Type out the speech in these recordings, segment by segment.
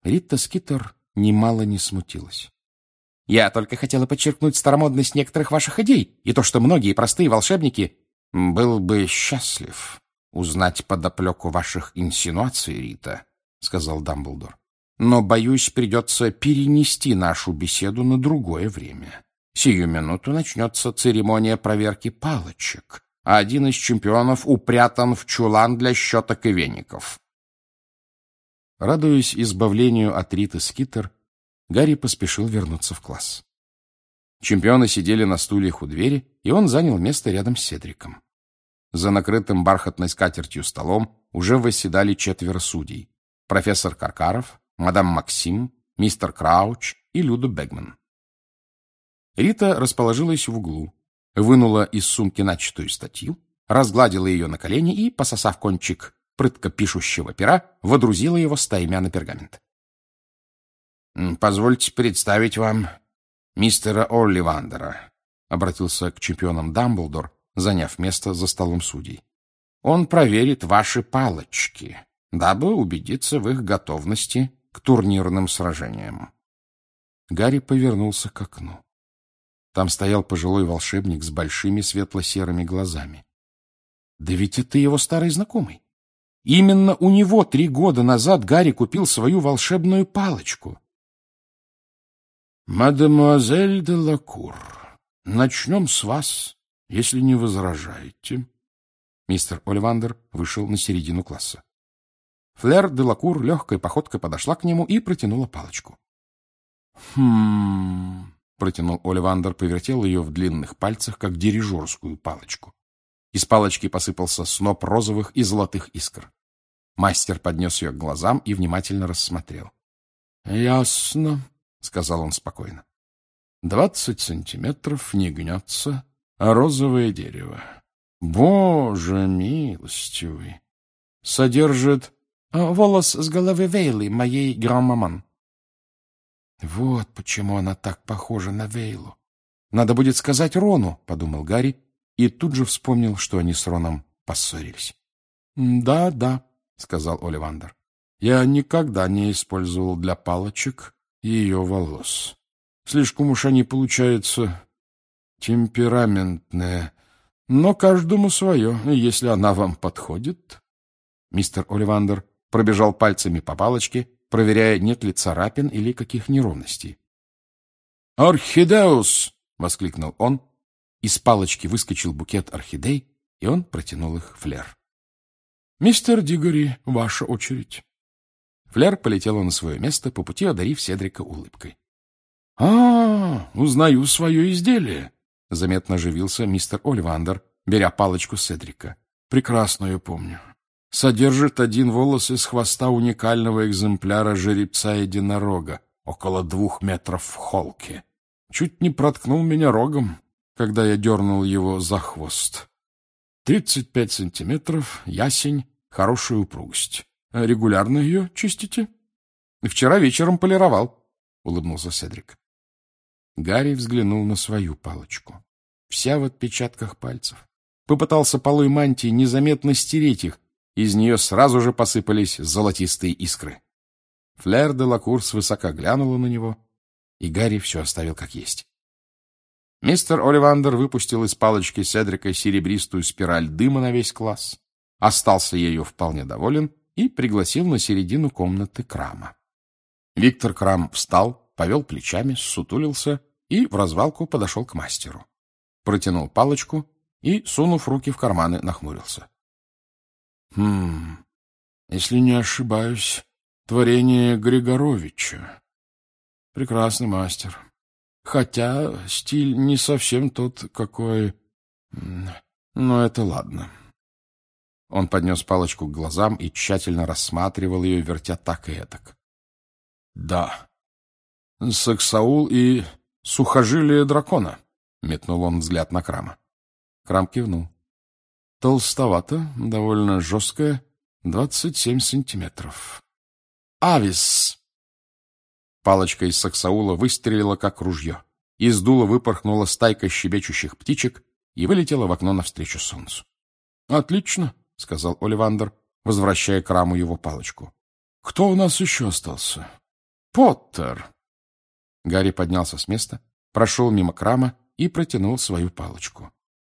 Рита Скитер немало не смутилась. «Я только хотела подчеркнуть старомодность некоторых ваших идей и то, что многие простые волшебники...» «Был бы счастлив узнать подоплеку ваших инсинуаций, Рита», — сказал Дамблдор. «Но, боюсь, придется перенести нашу беседу на другое время. Сию минуту начнется церемония проверки палочек, а один из чемпионов упрятан в чулан для щеток и веников». Радуясь избавлению от Риты Скитер, Гарри поспешил вернуться в класс. Чемпионы сидели на стульях у двери, и он занял место рядом с Седриком. За накрытым бархатной скатертью столом уже восседали 4 судей: профессор Каркаров, мадам Максим, мистер Крауч и Люда Бегман. Рита расположилась в углу, вынула из сумки начатую статью, разгладила ее на колени и, пососав кончик прытко пишущего пера, водрузила его стаймя на пергамент. «Позвольте представить вам мистера Олливандера», — обратился к чемпионам Дамблдор, заняв место за столом судей. «Он проверит ваши палочки, дабы убедиться в их готовности к турнирным сражениям». Гарри повернулся к окну. Там стоял пожилой волшебник с большими светло-серыми глазами. Да ведь это его старый знакомый. Именно у него 3 года назад Гарри купил свою волшебную палочку. «Мадемуазель де Лакур, начнем с вас, если не возражаете». Мистер Олливандер вышел на середину класса. Флер де Лакур легкой походкой подошла к нему и протянула палочку. Протянул Олливандер, повертел ее в длинных пальцах, как дирижерскую палочку. Из палочки посыпался сноп розовых и золотых искр. Мастер поднес ее к глазам и внимательно рассмотрел. «Ясно», — сказал он спокойно. 20 сантиметров, не гнется, а розовое дерево. Боже милостивый! Содержит волос с головы Вейлы, моей гран-маман. Вот почему она так похожа на Вейлу. Надо будет сказать Рону, — подумал Гарри, и тут же вспомнил, что они с Роном поссорились. Да, — сказал Олливандер. Я никогда не использовал для палочек ее волос. Слишком уж они получаются темпераментные. Но каждому свое, если она вам подходит. Мистер Олливандер пробежал пальцами по палочке, проверяя, нет ли царапин или каких неровностей. «Орхидеус!» — воскликнул он. Из палочки выскочил букет орхидей, и он протянул их Флер. «Мистер Дигори, ваша очередь». Флер полетела на свое место, по пути одарив Седрика улыбкой. Узнаю свое изделие», — заметно оживился мистер Олливандер, беря палочку Седрика. «Прекрасно ее помню. Содержит 1 волос из хвоста уникального экземпляра жеребца-единорога, около 2 метров в холке. Чуть не проткнул меня рогом, когда я дернул его за хвост. 35 сантиметров, ясень, хорошая упругость. Регулярно ее чистите?» «Вчера вечером полировал», — улыбнулся Седрик. Гарри взглянул на свою палочку. Вся в отпечатках пальцев. Попытался полой мантии незаметно стереть их. Из нее сразу же посыпались золотистые искры. Флер де Лакур свысока глянула на него, и Гарри все оставил как есть. Мистер Олливандер выпустил из палочки Седрика серебристую спираль дыма на весь класс, остался ею вполне доволен и пригласил на середину комнаты Крама. Виктор Крам встал, повел плечами, ссутулился и в развалку подошел к мастеру. Протянул палочку и, сунув руки в карманы, нахмурился. Если не ошибаюсь, творение Григоровича. Прекрасный мастер. Хотя стиль не совсем тот, какой... Но это ладно». Он поднес палочку к глазам и тщательно рассматривал ее, вертя так и этак. «Да, Саксаул и сухожилие дракона», — метнул он взгляд на Крама. Крам кивнул. «Толстовато, довольно жесткое, 27 сантиметров. Авис!» Палочка из Саксаула выстрелила, как ружье. Из дула выпорхнула стайка щебечущих птичек и вылетела в окно навстречу солнцу. «Отлично», — сказал Олливандер, возвращая Краму его палочку. «Кто у нас еще остался? Поттер!» Гарри поднялся с места, прошел мимо Крама и протянул свою палочку.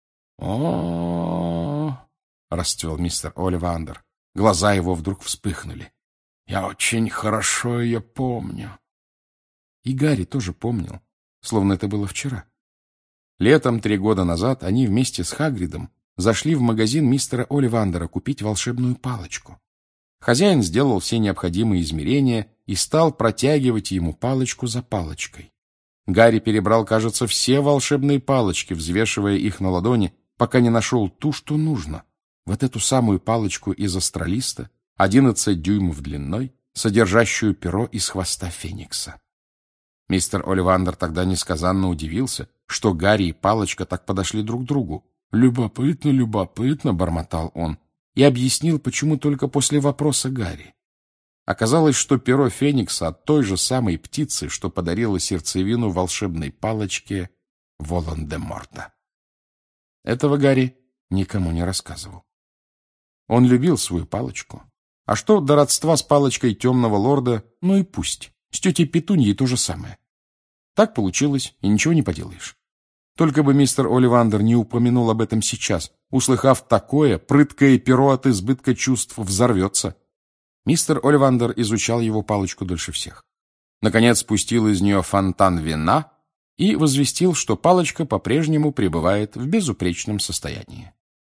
«О-о-о!» — расцвел мистер Оливандер. Глаза его вдруг вспыхнули. «Я очень хорошо ее помню». И Гарри тоже помнил, словно это было вчера. Летом 3 года назад они вместе с Хагридом зашли в магазин мистера Оливандера купить волшебную палочку. Хозяин сделал все необходимые измерения и стал протягивать ему палочку за палочкой. Гарри перебрал, кажется, все волшебные палочки, взвешивая их на ладони, пока не нашел ту, что нужно. Вот эту самую палочку из астролиста, 11 дюймов длиной, содержащую перо из хвоста феникса. Мистер Оливандер тогда несказанно удивился, что Гарри и палочка так подошли друг к другу. «Любопытно, любопытно», — бормотал он, и объяснил, почему только после вопроса Гарри. Оказалось, что перо феникса от той же самой птицы, что подарила сердцевину волшебной палочке Волан-де-Морта. Этого Гарри никому не рассказывал. Он любил свою палочку. А что до родства с палочкой темного лорда, ну и пусть. С тетей Петуньей то же самое. Так получилось, и ничего не поделаешь. Только бы мистер Оливандер не упомянул об этом сейчас. Услыхав такое, прыткое перо от избытка чувств взорвется. Мистер Оливандер изучал его палочку дольше всех. Наконец спустил из нее фонтан вина и возвестил, что палочка по-прежнему пребывает в безупречном состоянии.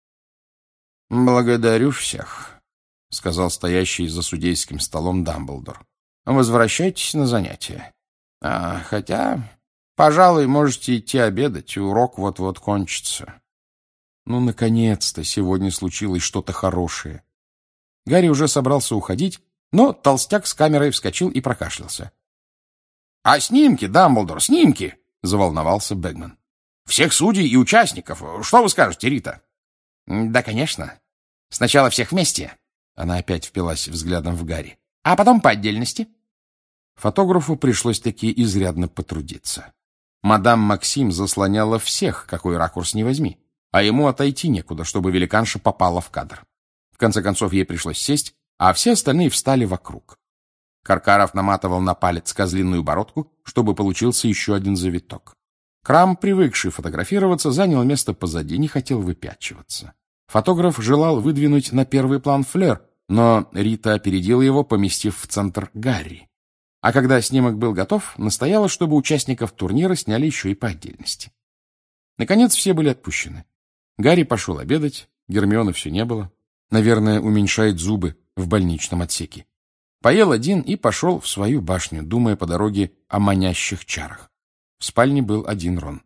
«Благодарю всех», — сказал стоящий за судейским столом Дамблдор. «Возвращайтесь на занятия. Хотя, пожалуй, можете идти обедать, урок вот-вот кончится». Ну, наконец-то, сегодня случилось что-то хорошее. Гарри уже собрался уходить, но толстяк с камерой вскочил и прокашлялся. «А снимки, Дамблдор, снимки!» — заволновался Бэгман. «Всех судей и участников. Что вы скажете, Рита?» «Да, конечно. Сначала всех вместе». Она опять впилась взглядом в Гарри. «А потом по отдельности». Фотографу пришлось таки изрядно потрудиться. Мадам Максим заслоняла всех, какой ракурс ни возьми, а ему отойти некуда, чтобы великанша попала в кадр. В конце концов, ей пришлось сесть, а все остальные встали вокруг. Каркаров наматывал на палец козлиную бородку, чтобы получился еще один завиток. Крам, привыкший фотографироваться, занял место позади, не хотел выпячиваться. Фотограф желал выдвинуть на первый план Флёр, но Рита опередила его, поместив в центр Гарри. А когда снимок был готов, настояла, чтобы участников турнира сняли еще и по отдельности. Наконец все были отпущены. Гарри пошел обедать, Гермионы все не было. Наверное, уменьшает зубы в больничном отсеке. Поел один и пошел в свою башню, думая по дороге о манящих чарах. В спальне был один Рон.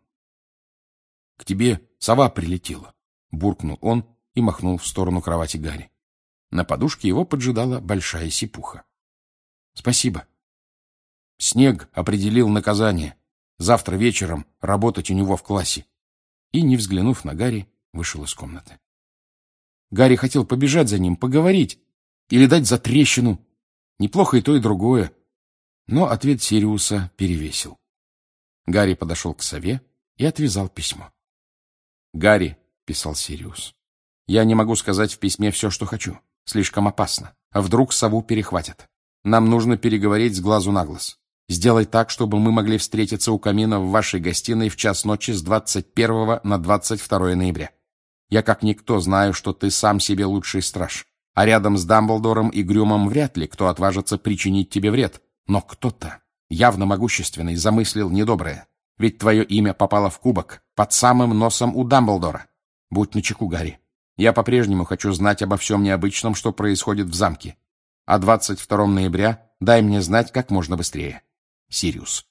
— К тебе сова прилетела, — буркнул он и махнул в сторону кровати Гарри. На подушке его поджидала большая сипуха. — Спасибо. Снег определил наказание. Завтра вечером работать у него в классе. И, не взглянув на Гарри, вышел из комнаты. Гарри хотел побежать за ним, поговорить или дать затрещину. Неплохо и то, и другое. Но ответ Сириуса перевесил. Гарри подошел к сове и отвязал письмо. «Гарри», — писал Сириус, — «я не могу сказать в письме все, что хочу. Слишком опасно. А вдруг сову перехватят? Нам нужно переговорить с глазу на глаз. Сделай так, чтобы мы могли встретиться у камина в вашей гостиной в час ночи с 21 на 22 ноября. Я как никто знаю, что ты сам себе лучший страж. А рядом с Дамблдором и Грюмом вряд ли кто отважится причинить тебе вред. Но кто-то, явно могущественный, замыслил недоброе. Ведь твое имя попало в кубок, под самым носом у Дамблдора. Будь начеку, Гарри. Я по-прежнему хочу знать обо всем необычном, что происходит в замке. А 22 ноября дай мне знать как можно быстрее. Сириус.